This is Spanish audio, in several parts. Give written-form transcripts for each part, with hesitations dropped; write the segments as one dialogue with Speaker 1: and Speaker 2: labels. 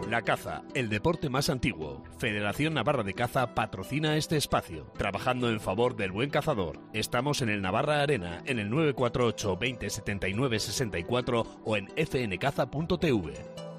Speaker 1: La caza, el deporte más antiguo. Federación Navarra de Caza patrocina este espacio, trabajando en favor del buen cazador. Estamos en el Navarra Arena, en el 948 20 79 64 o en fncaza.tv.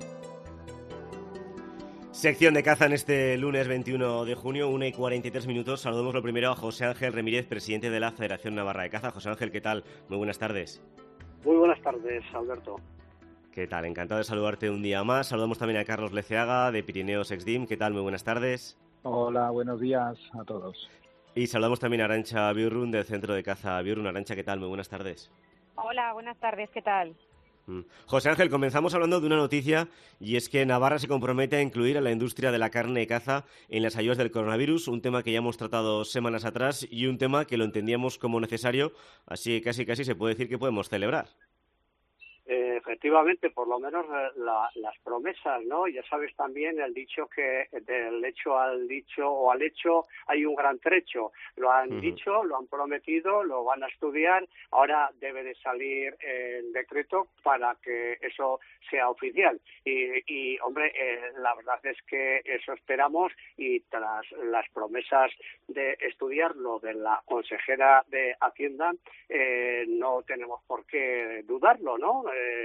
Speaker 2: Sección de caza en este lunes 21 de junio, 1:43. Saludamos lo primero a José Ángel Remírez, presidente de la Federación Navarra de Caza. José Ángel, ¿qué tal? Muy buenas tardes.
Speaker 3: Muy buenas tardes, Alberto.
Speaker 2: ¿Qué tal? Encantado de saludarte un día más. Saludamos también a Carlos Leceaga, de Pirineos Exdim. ¿Qué tal? Muy buenas tardes.
Speaker 4: Hola, buenos días a todos.
Speaker 2: Y saludamos también a Arantxa Biurrun, del Centro de Caza Biurrun. Arantxa, ¿qué tal? Muy buenas tardes.
Speaker 5: Hola, buenas tardes. ¿Qué tal?
Speaker 2: José Ángel, comenzamos hablando de una noticia, y es que Navarra se compromete a incluir a la industria de la carne de caza en las ayudas del coronavirus, un tema que ya hemos tratado semanas atrás y un tema que lo entendíamos como necesario, así que casi se puede decir que podemos celebrar.
Speaker 3: Efectivamente, por lo menos las promesas, ¿no? Ya sabes también el dicho que del hecho al dicho o al hecho hay un gran trecho. Lo han dicho, lo han prometido, lo van a estudiar. Ahora debe de salir el decreto para que eso sea oficial. Y hombre, la verdad es que eso esperamos, y tras las promesas de estudiarlo de la consejera de Hacienda, no tenemos por qué dudarlo, ¿no?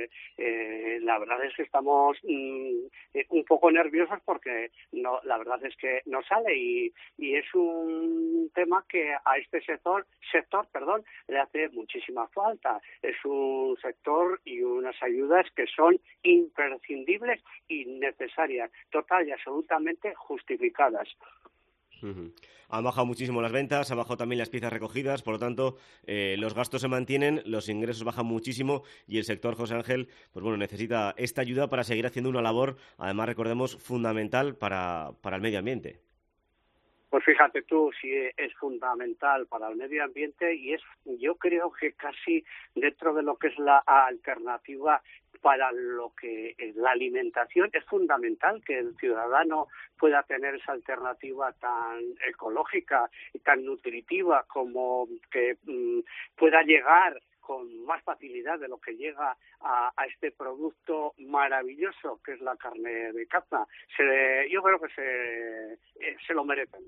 Speaker 3: La verdad es que estamos un poco nerviosos porque la verdad es que no sale, y es un tema que a este sector le hace muchísima falta. Es un sector y unas ayudas que son imprescindibles y necesarias, total y absolutamente justificadas.
Speaker 2: Han bajado muchísimo las ventas, han bajado también las piezas recogidas, por lo tanto, los gastos se mantienen, los ingresos bajan muchísimo, y el sector, José Ángel, pues bueno, necesita esta ayuda para seguir haciendo una labor, además, recordemos, fundamental para el medio ambiente.
Speaker 3: Pues fíjate tú, sí es fundamental para el medio ambiente, y yo creo que casi dentro de lo que es la alternativa para lo que es la alimentación, es fundamental que el ciudadano pueda tener esa alternativa tan ecológica y tan nutritiva, como que pueda llegar con más facilidad de lo que llega a este producto maravilloso que es la carne de caza. Yo creo que se lo merecen.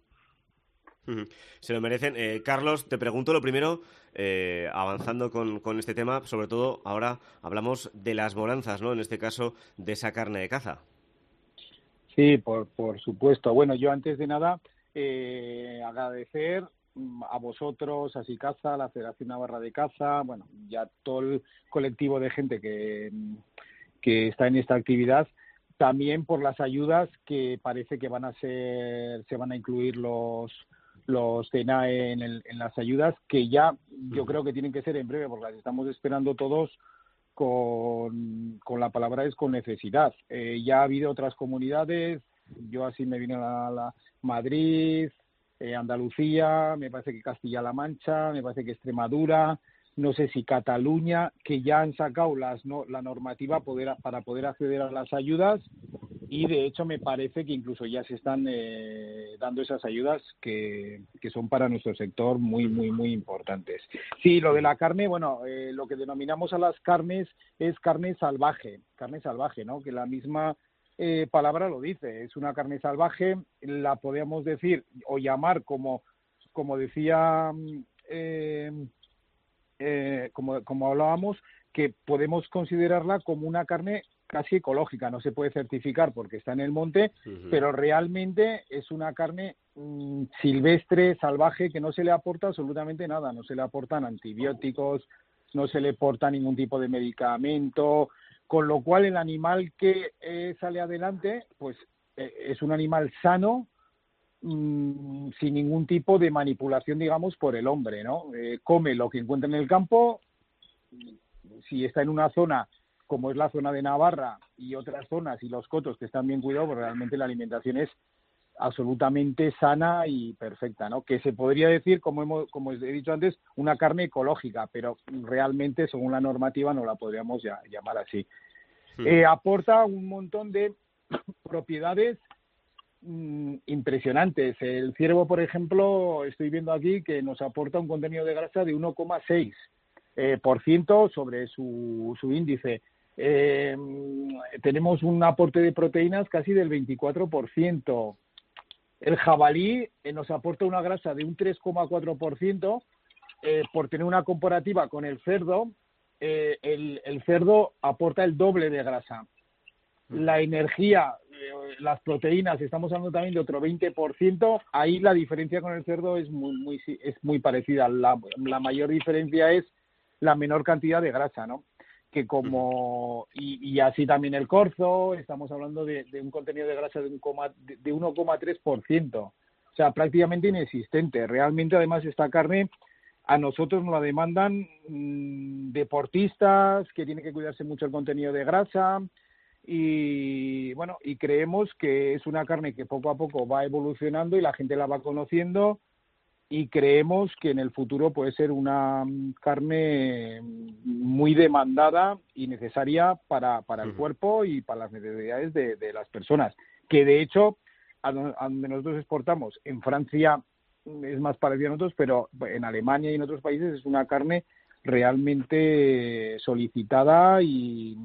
Speaker 2: Se lo merecen. Carlos, te pregunto lo primero, avanzando con este tema, sobre todo ahora hablamos de las bonanzas, ¿no? En este caso, de esa carne de caza.
Speaker 4: Sí, por supuesto. Bueno, yo antes de nada agradecer a vosotros, a SICAZA, a la Federación Navarra de Caza, bueno, ya todo el colectivo de gente que está en esta actividad, también por las ayudas que parece que se van a incluir los CENAE en las ayudas, que ya yo creo que tienen que ser en breve, porque las estamos esperando todos con la palabra es con necesidad. Ya ha habido otras comunidades, yo así me vine a la Madrid, Andalucía, me parece que Castilla-La Mancha, me parece que Extremadura, no sé si Cataluña, que ya han sacado la normativa para poder acceder a las ayudas, y de hecho me parece que incluso ya se están dando esas ayudas que son para nuestro sector muy, muy, muy importantes. Sí, lo de la carne, bueno, lo que denominamos a las carnes es carne salvaje, ¿no? Que la misma palabra lo dice, es una carne salvaje, la podemos decir o llamar como decía, como hablábamos, que podemos considerarla como una carne casi ecológica. No se puede certificar porque está en el monte, pero realmente es una carne silvestre, salvaje, que no se le aporta absolutamente nada, no se le aportan antibióticos, no se le aporta ningún tipo de medicamento, con lo cual el animal que sale adelante pues es un animal sano, sin ningún tipo de manipulación, digamos, por el hombre, ¿no? Come lo que encuentra en el campo. Si está en una zona como es la zona de Navarra y otras zonas y los cotos que están bien cuidados, pues realmente la alimentación es absolutamente sana y perfecta, ¿no? Que se podría decir, como he dicho antes, una carne ecológica, pero realmente, según la normativa, no la podríamos llamar así. Aporta un montón de propiedades impresionantes. El ciervo, por ejemplo, estoy viendo aquí que nos aporta un contenido de grasa de 1,6% sobre su índice. tenemos un aporte de proteínas casi del 24%. El jabalí nos aporta una grasa de un 3,4%. Por tener una comparativa con el cerdo, el cerdo aporta el doble de grasa. La energía, las proteínas, estamos hablando también de otro 20%. Ahí la diferencia con el cerdo es muy parecida. La mayor diferencia es la menor cantidad de grasa, ¿no? Que como y así también el corzo, estamos hablando de un contenido de grasa de 1,3%. O sea, prácticamente inexistente. Realmente, además, esta carne a nosotros nos la demandan deportistas que tienen que cuidarse mucho el contenido de grasa. Y bueno, y creemos que es una carne que poco a poco va evolucionando y la gente la va conociendo, y creemos que en el futuro puede ser una carne muy demandada y necesaria para el cuerpo y para las necesidades de las personas, que de hecho a donde nosotros exportamos, en Francia es más parecida a nosotros, pero en Alemania y en otros países es una carne realmente solicitada y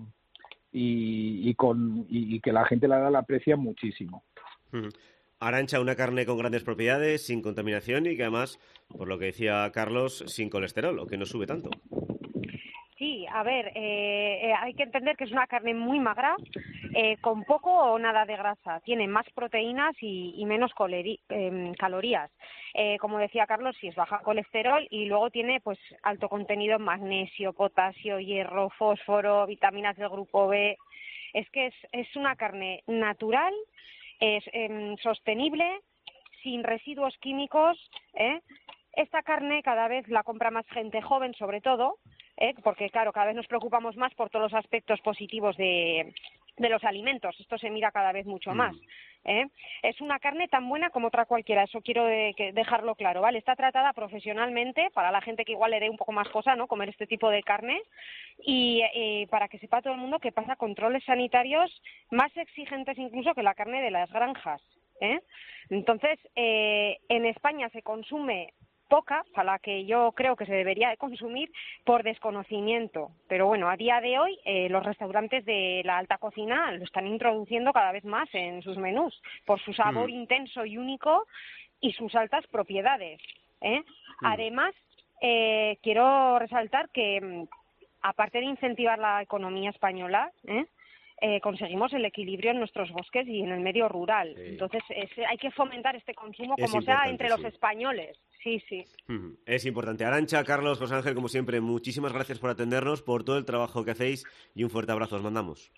Speaker 4: que la gente la aprecia muchísimo.
Speaker 2: Arantxa, una carne con grandes propiedades, sin contaminación y que además, por lo que decía Carlos, sin colesterol, o que no sube tanto.
Speaker 5: Sí, a ver, hay que entender que es una carne muy magra, con poco o nada de grasa. Tiene más proteínas y menos calorías. Como decía Carlos, sí, es baja en colesterol y luego tiene pues alto contenido en magnesio, potasio, hierro, fósforo, vitaminas del grupo B. Es que es una carne natural, es sostenible, sin residuos químicos. Esta carne cada vez la compra más gente joven, sobre todo, porque claro, cada vez nos preocupamos más por todos los aspectos positivos de los alimentos. Esto se mira cada vez mucho más. Es una carne tan buena como otra cualquiera, eso quiero dejarlo claro, ¿vale? Está tratada profesionalmente para la gente que igual le dé un poco más cosa, ¿no?, comer este tipo de carne, y para que sepa todo el mundo que pasa controles sanitarios más exigentes incluso que la carne de las granjas. Entonces, en España se consume poca, a la que yo creo que se debería de consumir por desconocimiento. Pero bueno, a día de hoy los restaurantes de la alta cocina lo están introduciendo cada vez más en sus menús por su sabor intenso y único y sus altas propiedades. Además, quiero resaltar que aparte de incentivar la economía española, conseguimos el equilibrio en nuestros bosques y en el medio rural. Sí. Entonces hay que fomentar este consumo como sea entre los españoles. Sí.
Speaker 2: Es importante. Arantxa, Carlos, José Ángel, como siempre, muchísimas gracias por atendernos, por todo el trabajo que hacéis y un fuerte abrazo os mandamos.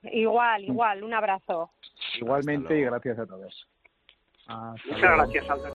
Speaker 5: Igual, un abrazo.
Speaker 4: Igualmente y gracias a todos.
Speaker 3: Muchas gracias, Alberto.